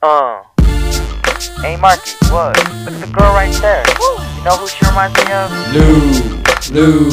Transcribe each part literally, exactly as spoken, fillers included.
Uh. Hey Marky, what? Look at the girl right there. You know who she reminds me of? Lou,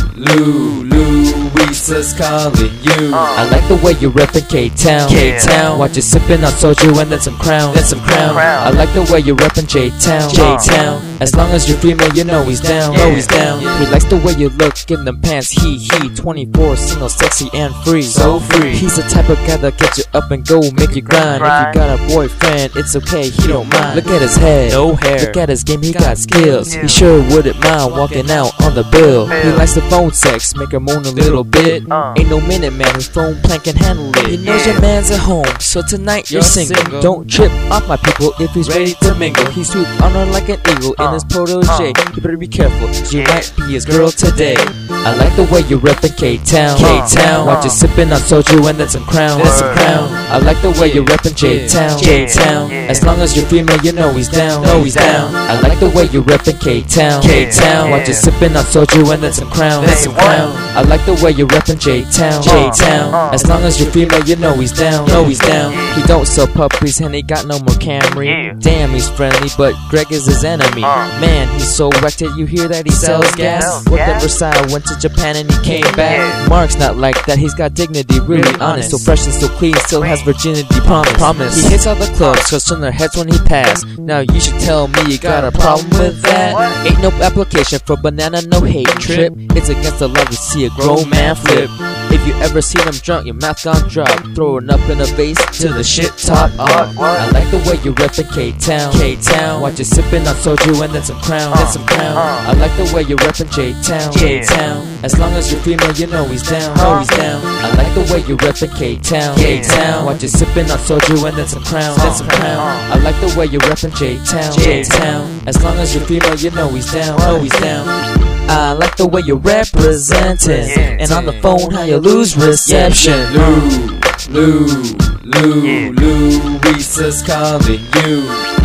Lou, Lou, Louisa's calling you. Uh. I like the way you reppin' K-Town. Yeah. K-Town, watch you sippin' on soju and then some crown. Then some crown. crown. I like the way you reppin' J-Town. Uh. J-Town, as long as you're female, you know he's down. Yeah. Know he's down. He likes the way you look in them pants. He, he, twenty-four, single, sexy and free. So free. He's the type of guy that gets you up and go, make you grind. Grind. If you got a boyfriend, it's okay, he don't mind. Look at his head, No hair. Look at his game, he got skills. He Yeah. sure wouldn't mind walking out on the bill. He Bill. likes the phone sex, make her moan a little bit. Uh. Ain't no minute man, his phone plan can handle it. He knows Yeah. your man's at home, so tonight you're, You're single. single. Don't trip off my people if he's ready to mingle. He swoop on her like an eagle in Uh. his protege. Uh. You better be careful, 'cause you Yeah. might be his girl today. I like the way you reppin' K-Town. K-Town, watch you sippin' on soju and then some crown. Then some Word. crown. I like the way you reppin' J-Town. Yeah. J-Town, Yeah. as long as you're female, you know he's down. Know he's down. I like the way you reppin' K-Town. K-Town, watch you Yeah. sippin' on soju and then some crown. Then Say some what? crown. I like the way you reppin' J-Town. J-Town, Uh. as long as you're female, you know he's down. Know he's down. He don't sell puppies and he got no more Camry. Yeah. Damn, he's friendly, but Greg is his enemy. Uh. Man, he's so wrecked. Did you hear that he sells gas? Sells Worked at gas? Versailles, went to Japan and he came back. Yeah. Mark's not like that. He's got dignity, really Really honest. So honest. fresh and so clean, still has virginity. Promise. Promise. He hits all the clubs, cause turn their heads when he pass. Now you should tell me you got a problem with that. What? Ain't no application for banana, no hate trip. It's against the law to see a grown man flip. If you ever seen him drunk, your mouth gon' drop. Throwing up in a vase till the shit top off. What? I like the way you reppin' K-Town. K-Town, watch you sippin' on soju and then some crown. Then some crown. Uh. I like the way you reppin' J-Town. Yeah. J-Town, as long as you're female, you know he's down. Know he's down. I like the way you reppin' K-Town. K-Town, watch you sippin' on soju and then some crown. Then some crown. I like the way you reppin' J-Town. J-Town, as long as you're female, you know he's down. Know he's down. I like the way you're representing, Yeah. and on the phone how you lose reception. Lou, Lou, Lou, Yeah. Louisa's calling you.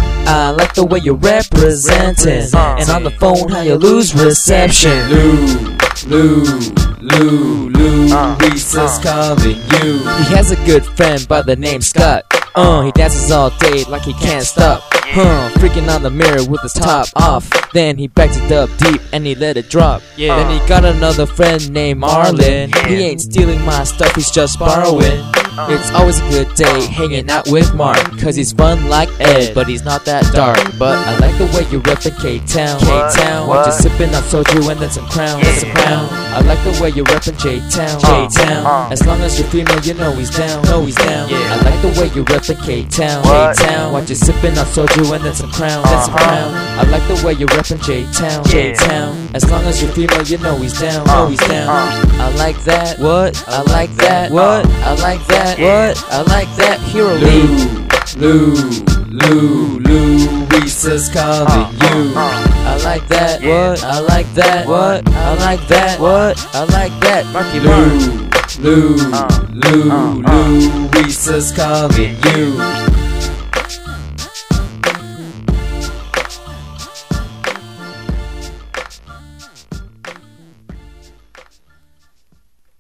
I like the way you're representing, Uh. and on the phone how you lose reception. Lou, Lou, Lou, Uh. Louisa's Uh. calling you. He has a good friend by the name Scott. Uh, he dances all day like he can't stop. Huh, freaking on the mirror with his top off. Then he backed it up deep and he let it drop. Yeah. Then he got another friend named Marlon. Yeah. He ain't stealing my stuff, he's just borrowing. It's always a good day hanging out with Mark, cause he's fun like Ed, but he's not that dark. But I like the way you reppin' K-Town. What? K-Town, What? watch you sippin' on soju and then some crown. Then some Yeah. crown. I like the way you reppin' J-Town. Uh. J-Town, Uh. as long as you're female, you know he's down. Know he's down. Yeah. I like the way you reppin' K-Town. What? K-Town, watch you sippin' on soju and then some crown. Then some Uh-huh. crown. I like the way you reppin' J-Town. Yeah. J-Town, as long as you're female, you know he's down. Uh. Know he's down. Uh. I like that. What? I like that. What? I like that. Yeah. What? I like that. Hero Lou, League. Lou, Lou, Louisa's calling you. I like that. Yeah. What? I like that. What? I like that. What? I like that. Marky Mark. Lou, Lou, Uh. Lou, Uh. Uh. Louisa's calling you.